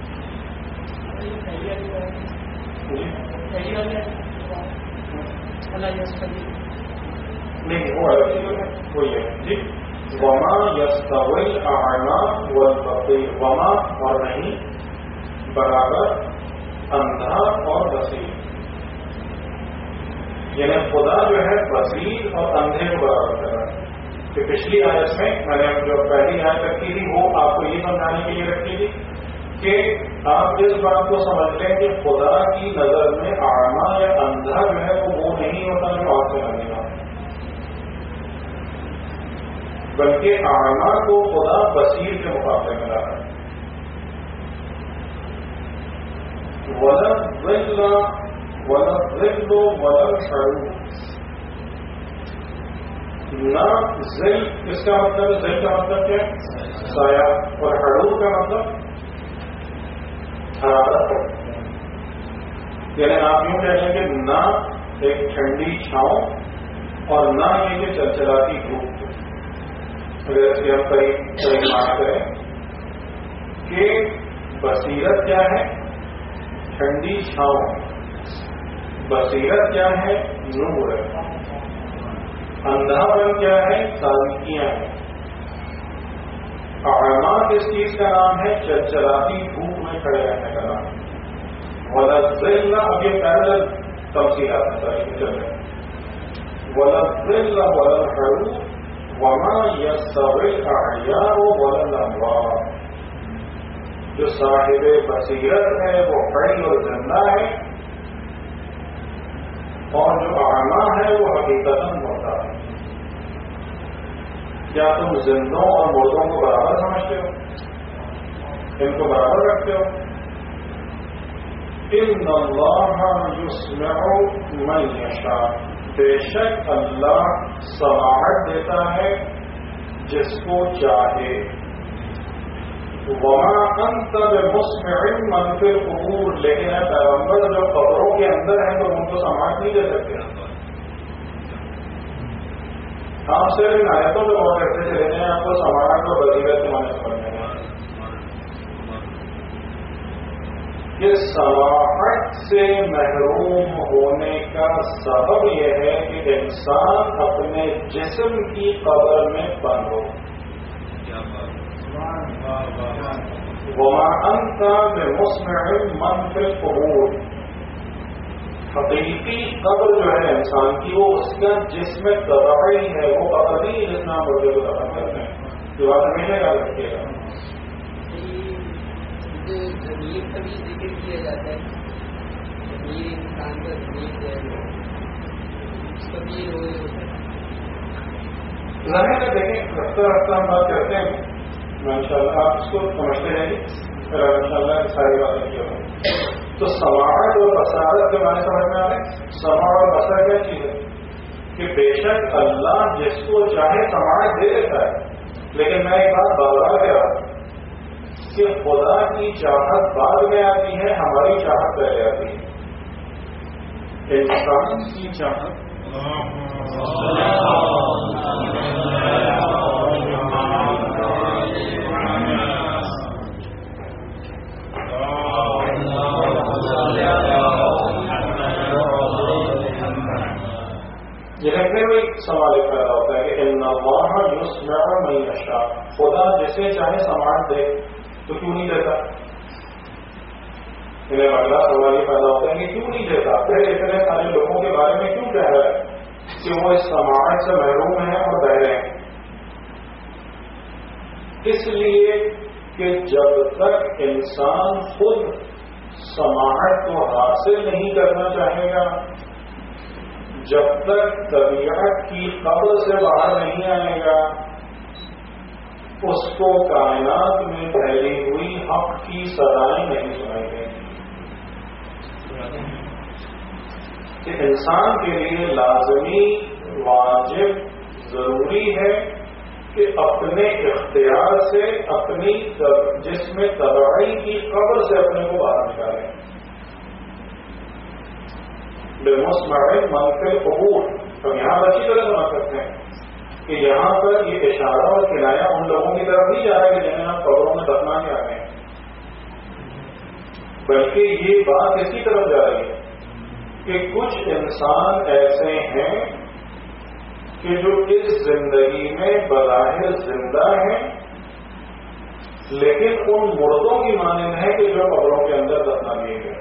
نہیں وہ یہ جی وما یستوی الاعمی والبصیر. وما اور نہیں برابر اندھا اور بصیر. یعنی خدا جو ہے بصیر اور اندھے کو برابر کر رہا ہے. کہ پچھلی آیت میں نے جو پہلی آیت رکھی تھی وہ آپ کو یہ سمجھانے کے لیے رکھی تھی کہ آپ اس بات کو سمجھ لیں کہ خدا کی نظر میں اعمی یا اندھا جو ہے وہ نہیں ہوتا جو آپ سے لگے گا، بلکہ اعمی کو خدا بصیر کے مقابلے میں لا رہا ہے. ولد ظل ولد شعور. نہ ذل، اس کا مطلب ذل کا مطلب کیا ہے؟ سایہ، اور حرور کا مطلب حرارت، یعنی آپ یوں کہہ لیں کہ نہ ایک ٹھنڈی چھاؤں اور نہ یہ کہ چلچلاتی دھوپ۔ اگر اس کے ہم قریب معنی کریں کہ بصیرت کیا ہے؟ ٹھنڈی چھاؤں، بصیرت کیا ہے؟ نور، اندھا پن کیا ہے؟ تاریکیاں ہیں۔ اعما کس چیز کا نام ہے؟ چلچلاتی دھوپ میں کھڑے رہنے کا نام۔ وَلَلظِّلَّ، اب یہ پیرالل تفصیلات ہیں تاریخ چل رہے ہیں۔ وَلَلظِّلَّ وَلَلْحَرُورُ وَمَا يَسْتَوِي الْأَحْيَاءُ وَلَا الْأَمْوَاتُ، جو صاحب بصیرت ہے وہ حی اور زندہ ہے، اور جو اعما ہے وہ حقیقتاً مردہ ہے۔ کیا تم زندوں اور مردوں کو برابر سمجھتے ہو؟ ان کو برابر رکھتے ہو؟ ان اللہ یسمع من یشاء، بے شک اللہ سماعت دیتا ہے جس کو چاہے۔ وما انت بمسمع من فی القبور، لیکن اے پیغمبر جو قبروں کے اندر ہیں تو ان کو سماعت نہیں دے سکتے۔ آپ سے ان آیتوں پہ غور کرتے چلے جائیں، آپ کو سماعت اور بصیرت کے معنی سمجھ میں آئے کہ سماعت سے محروم ہونے کا سبب یہ ہے کہ انسان اپنے جسم کی قبر میں بند ہو۔ وما انت بمسمع من فی القبور، حقیقی قبر جو ہے انسان کی وہ اس کا جسم طبعی ہے، وہ قبر نہیں جس میں مردے کو دفن کرتے ہیں۔ جو بات ہمیشہ یاد رکھیے گا۔ ضمیر کا بھی ذکر کیا جاتا ہے، ضمیر انسان کا ضمیر جو ہے اس کا بھی رول ہوتا ہے۔ ظاہر ہے، دیکھیں رفتہ رفتہ ہم بات کرتے ہیں، ان شاء اللہ آپ اس کو سمجھتے رہیں گے، پھر ان شاء اللہ ساری باتیں کیا ہوں۔ تو سماعت اور بصارت کے معنی سمجھ میں آ رہے ہیں۔ سماع اور بصر کیا چیز ہے؟ کہ بے شک اللہ جس کو چاہے سماعت دے دیتا ہے، لیکن میں ایک بات بار بار کہہ رہا ہوں کہ خدا کی چاہت بعد میں آتی ہے، ہماری چاہت پہلے آتی ہے۔ انسان کی چاہت یہ رکھنے میں سوال پیدا ہوتا ہے کہ ان اللہ یسمع من یشاء، خدا جسے چاہے سماعت دے تو کیوں نہیں دیتا؟ انہیں اگلا سوال یہ پیدا ہوتا ہے کہ کیوں نہیں دیتا؟ پھر اتنے سارے لوگوں کے بارے میں کیوں کہہ رہا ہے کہ وہ اس سماعت سے محروم ہیں اور بہرے ہیں؟ اس لیے کہ جب تک انسان خود سماعت کو حاصل نہیں کرنا چاہے گا، جب تک طبیعت کی قبر سے باہر نہیں آئے گا، اس کو کائنات میں پھیلی ہوئی حق کی صدائیں نہیں سنائی گئی۔ کہ انسان کے لیے لازمی، واجب، ضروری ہے کہ اپنے اختیار سے اپنی جسم طبعی کی قبر سے اپنے کو باہر نکالیں۔ بمسمع من فی القبور، ہم یہاں اچھی طرح سمجھ سکتے ہیں کہ یہاں پر یہ اشارہ اور کنایا ان لوگوں کی طرف نہیں جا رہا ہے کہ جنہیں آپ قبروں میں دفنا کے آ گئے، بلکہ یہ بات اس کی طرف جا رہی ہے کہ کچھ انسان ایسے ہیں کہ جو اس زندگی میں بظاہر زندہ ہیں، لیکن ان مردوں کی مانند ہے کہ جو قبروں کے اندر دفنا دیے گئے۔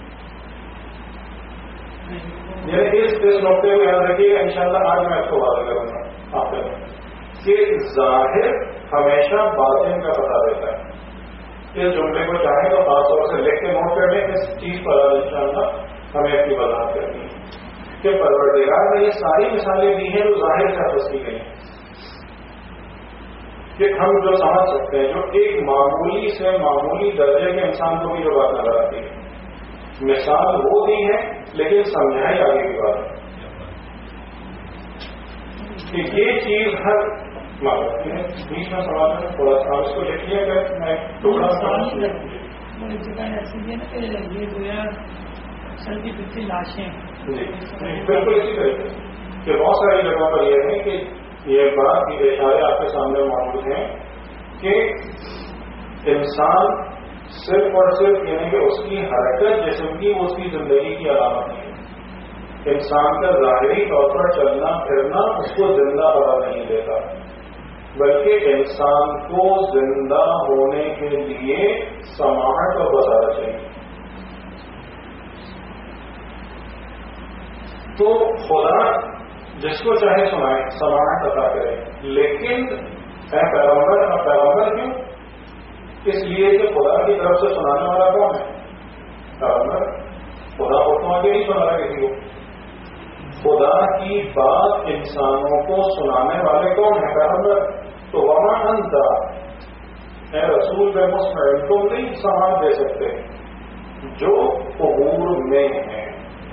یعنی اس نقطے کو یاد رکھیے گا، انشاءاللہ آج میں اس کو واضح کروں گا آپ کہ ظاہر ہمیشہ باطن کا پتہ دیتا ہے۔ اس جملے کو چاہیں تو خاص طور سے لکھ کے نوٹ کر لیں، اس چیز پر انشاءاللہ ہمیں اس کی وضاحت کرنی ہے کہ پروردگار نے یہ ساری مثالیں دی ہیں جو ظاہر سے حفظ کی گئی ہیں، کہ ہم جو سمجھ سکتے ہیں، جو ایک معمولی سے معمولی درجے کے انسان کو بھی جو بات نظر آتی ہے، مثال وہ دی ہے لیکن سمجھائی آگے کی بات ہے۔ کہ یہ چیز ہر بیچ میں سوال ہے تھوڑا سا اس کو لکھیے گا. میں ٹکڑا ایسی ہے نا کہ یہ گویا سردی پھرتی لاشیں. جی بالکل اسی طریقے سے کہ بہت ساری جگہوں پر یہ ہے کہ یہ بات یہ اشارے آپ کے سامنے موجود ہیں کہ انسان صرف اور صرف یعنی کہ اس کی حرکت جسم کی وہ اس کی زندگی کی علامت نہیں ہے. انسان کا ظاہری طور پر چلنا پھرنا اس کو زندہ قرار نہیں دیتا، بلکہ انسان کو زندہ ہونے کے لیے سماہٹ اور بسارت چاہیے. تو خدا جس کو چاہے سنائے سماہٹ عطا کرے، لیکن اے پیغمبر اور پیغمبر کیوں؟ اس لیے کہ خدا کی طرف سے سنانے والا کون ہے؟ پیغمبر. خدا کو تو آگے نہیں سنا رہا کسی کو. خدا کی بات انسانوں کو سنانے والے کون ہیں؟ پیغمبر. تو وہاں انتا اے رسول بے مسمع تم نہیں سماعت دے سکتے جو قبور میں ہیں.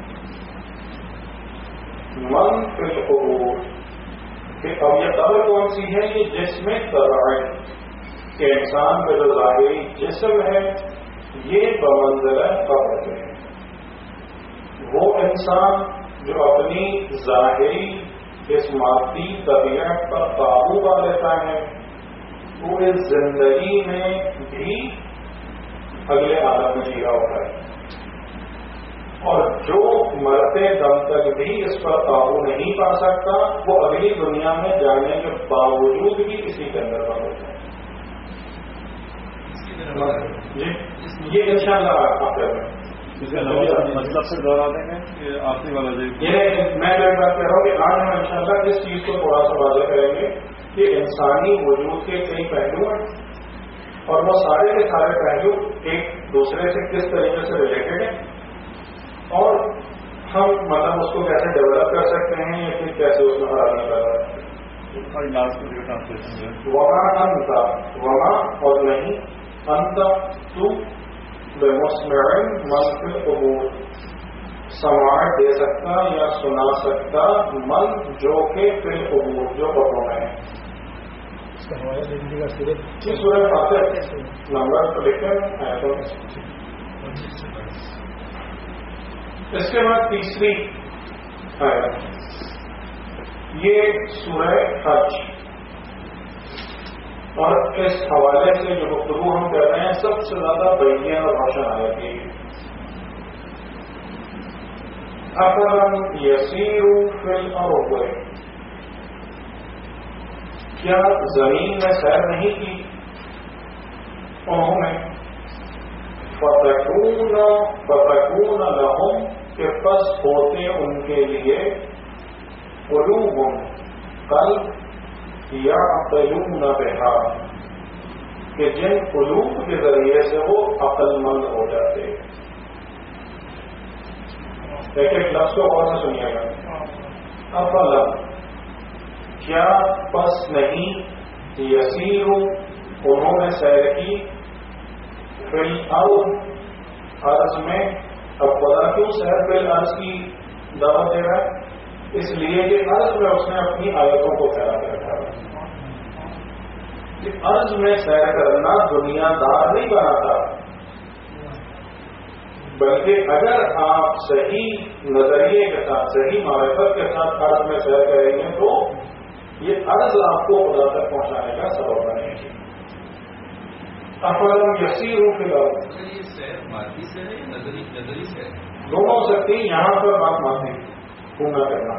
من فی القبور کہ اب یہ قبر کون سی ہے؟ یہ جس میں تبعی کہ انسان کا جو ظاہری جسم ہے یہ بمنزلہ قبر ہے. وہ انسان جو اپنی ظاہری اس مادی طبیعت پر قابو پا لیتا ہے وہ اس زندگی میں بھی اگلے عالم میں جی رہا ہوتا ہے، اور جو مرتے دم تک بھی اس پر قابو نہیں پا سکتا وہ اگلی دنیا میں جانے کے باوجود بھی اسی کے اندر بند ہوتا ہے. جی یہ انشاءاللہ آپ مطلب سے دوہرا دیں گے کہ آخری والا یہ میں بات کہہ رہا ہوں کہ آج ہم انشاءاللہ اس چیز کو تھوڑا سا واضح کریں گے کہ انسانی وجود کے کئی پہلو ہیں اور وہ سارے کے سارے پہلو ایک دوسرے سے کس طریقے سے ریلیٹڈ ہیں اور ہم مطلب اس کو کیسے ڈیولپ کر سکتے ہیں یا پھر کیسے اس میں خرابی پیدا ہے. وہاں انتا وہاں اور نہیں انتا تو بمسمع من فی القبور سماعت دے سکتا یا سنا سکتا من جو کہ فی القبور جو قبروں میں ہے. سورہ فاتح نمبر تو لکھیں آیتوں میں. اس کے بعد تیسری آیت یہ سورہ حج، اور اس حوالے سے جو گفتگو ہم کر رہے ہیں سب سے زیادہ بین اور روشن آیت ہے. افلم یسیروا فی الارض کیا زمین میں سیر نہیں کی انہوں نے فتکون لہم کہ پس ہوتے ان کے لیے قلوب قلب یعقلون بہا کہ جن قلوب کے ذریعے سے وہ عقل مند ہو جاتے. ایک ایک لفظ کو اور سے سنیے گا. افلم کیا پس نہیں یسیر انہوں نے سیر کی فی الارض ارض میں. اب خدا کیوں سیر فی الارض کی دعوت دے رہا ہے؟ اس لیے کہ عرض میں اس نے اپنی آیتوں کو پھیلا کے رکھا ہے. عرض میں سیر کرنا دنیا دار نہیں بناتا، بلکہ اگر آپ صحیح نظریے کے ساتھ صحیح معرفت کے ساتھ عرض میں سیر کریں گے تو یہ عرض آپ کو خدا تک پہنچانے کا سبب بنے گی. افلم یسیروا فی الارض یہ سیر مادی سے ہے یا نظری سے ہے؟ دونوں ہو سکتی. یہاں پر بات مانتے پورا کرنا.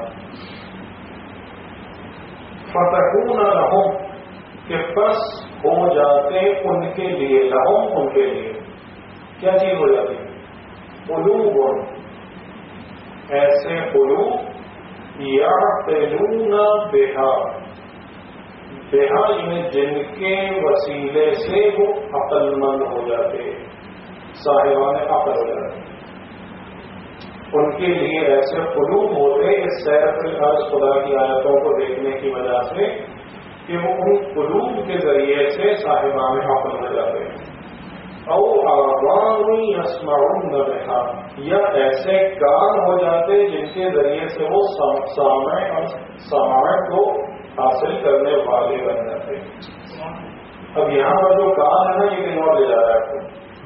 فتکون لہم کہ پس ہو جاتے ان کے لیے لہم ان کے لیے کیا چیز ہو جاتی ہے؟ قلوب ایسے قلوب یعقلون بہا بہا یعنی جن کے وسیلے سے وہ عقل مند ہو جاتے صاحبان عقل ہو جاتے. ان کے لیے ایسے قلوب ہوتے اس سیر فی الارض خدا کی آیتوں کو دیکھنے کی وجہ سے کہ وہ ان قلوب کے ذریعے سے صاحبان عقل ہو جاتے ہیں. او آذان یسمعون بہا یا ایسے کان ہو جاتے جن کے ذریعے سے وہ سامع کو حاصل کرنے والے بن جاتے ہیں. اب یہاں پر جو کام ہے نا یہ کہیں اور لے جا رہا ہے آپ کو.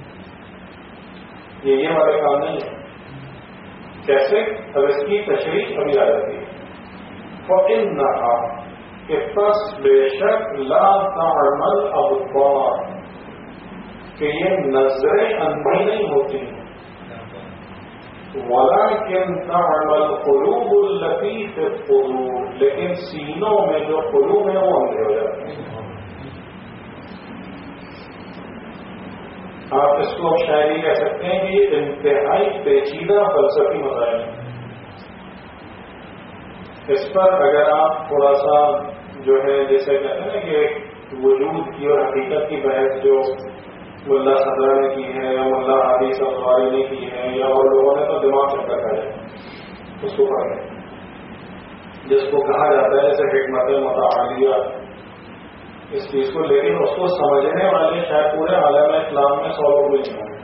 یہ والے کام نہیں ہے. کیسے؟ اب اس کی تشریح ابھی آ جاتی ہے. فَإِنَّهَا کہ پس بے شک لا تعمل الابصار کہ یہ نظریں اندھی نہیں ہوتی ہیں. وَلَكِنْ تَعْمَلْ قُلُوبُ الَّتِي فِي الصُّدُورِ لیکن سینوں میں جو قلوب ہیں وہ اندھے ہو جاتے ہیں. آپ اس کو شاید کہہ سکتے ہیں کہ یہ انتہائی پیچیدہ فلسفی مسائل ہیں. اس پر اگر آپ تھوڑا سا جو ہے جیسے کہتے ہیں نا کہ وجود کی اور حقیقت کی بحث جو ملا صدر نے کی ہے یا ملا حدیث افواری نے کی ہے یا اور لوگوں نے تو دماغ چکر کھا جائے اس کو پڑھ لیں. جس کو کہا جاتا ہے جیسے حکمت متعالیہ اس چیز کو، لیکن اس کو سمجھنے والے شاید پورے عالم اسلام میں 100 لوگ نہیں ہوں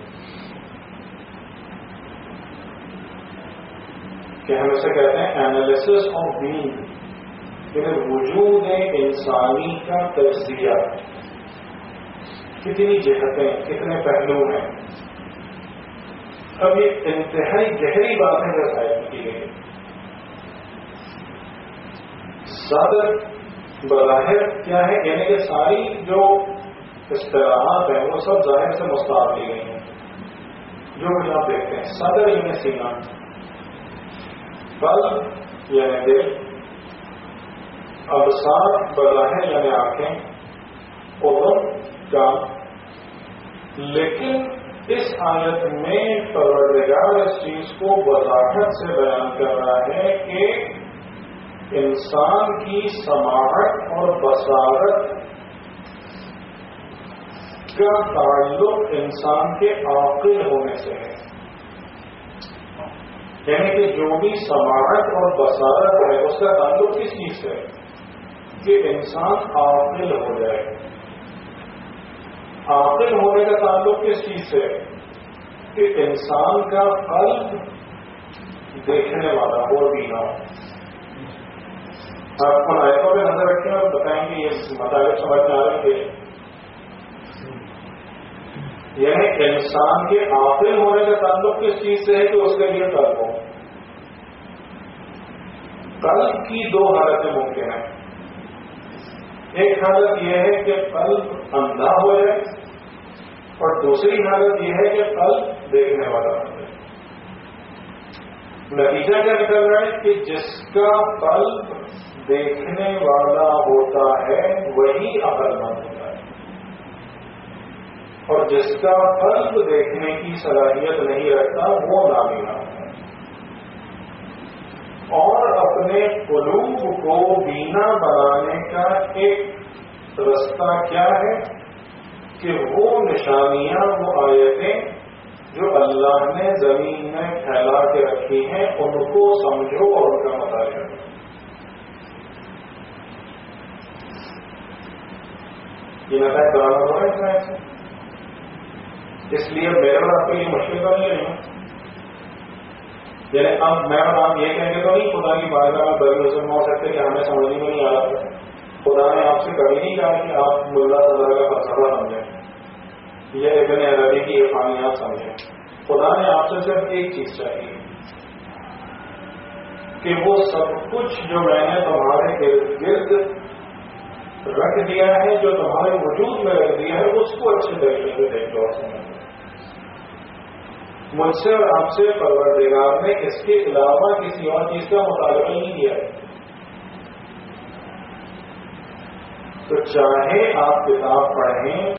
کہ ہم اسے کہتے ہیں اینالیسس آف بینگ، یعنی وجود انسانی کا تجزیہ. کتنی جہتیں، کتنے پہلو ہیں. اب یہ انتہائی گہری باتیں درخواست کی گئی. صدر بظاہر کیا ہے، یعنی کہ ساری جو اصطلاحات ہیں وہ سب ظاہر سے مستعار لی گئی ہیں. جو کچھ آپ دیکھتے ہیں، صدر یعنی سینہ، قلب یعنی دل، ابصار بظاہر یعنی آنکھیں، اذن کان. لیکن اس آیت میں پروردگار اس چیز کو وضاحت سے بیان کر رہا ہے کہ انسان کی سماعت اور بصارت کا تعلق انسان کے عاقل ہونے سے ہے. یعنی کہ جو بھی سماعت اور بصارت ہے اس کا تعلق کس چیز سے ہے کہ انسان عاقل ہو جائے. عاقل ہونے کا تعلق کس چیز سے ہے کہ انسان کا قلب دیکھنے والا ہو، بینا ہو. آپ کو آیتوں پہ نظر رکھیں اور بتائیں گے یہ مطالب سمجھ میں آ رہے تھے. یعنی انسان کے عاقل ہونے کا تعلق کس چیز سے ہے کہ اس کے لیے قلب ہو. قلب کی 2 حالتیں ممکن ہیں. ایک حالت یہ ہے کہ قلب اندھا ہو جائے اور دوسری حالت یہ ہے کہ قلب دیکھنے والا ہو جائے. نتیجہ کیا نکل رہا ہے کہ جس کا قلب دیکھنے والا ہوتا ہے وہی عقل مند ہوتا ہے، اور جس کا قلب دیکھنے کی صلاحیت نہیں رکھتا وہ نابینا ہوتا ہے. اور اپنے قلوب کو بینا بنانے کا ایک رستہ کیا ہے کہ وہ نشانیاں، وہ آیتیں جو اللہ نے زمین میں پھیلا کے رکھی ہیں ان کو سمجھو اور ان کا مطالعہ کرو. یہ نتائج برابر ہو رہا ہے اس میں. اس لیے میرے اور آپ کو یہ مشکل تو نہیں ہے. یعنی اب میں اور آپ یہ کہیں گے تو نہیں خدا کی بارگاہ میں بڑی مسلم ہو سکتے کہ ہمیں سمجھنے میں نہیں آ رہا تھا. خدا نے آپ سے کبھی نہیں کہا کہ آپ ملا صدر کا فلسفہ سمجھیں یا ابن عربی کی عرفانیات سمجھیں. خدا نے آپ سے صرف ایک چیز چاہیے کہ وہ سب کچھ جو میں نے تمہارے ارد گرد رکھ دیا ہے، جو تمہارے وجود میں رکھ دیا ہے، اس کو اچھے طریقے سے دیکھ لو. مجھ سے اور آپ سے پروردگار نے اس کے علاوہ کسی اور چیز کا مطالبہ نہیں کیا ہے. تو چاہے آپ کتاب پڑھیں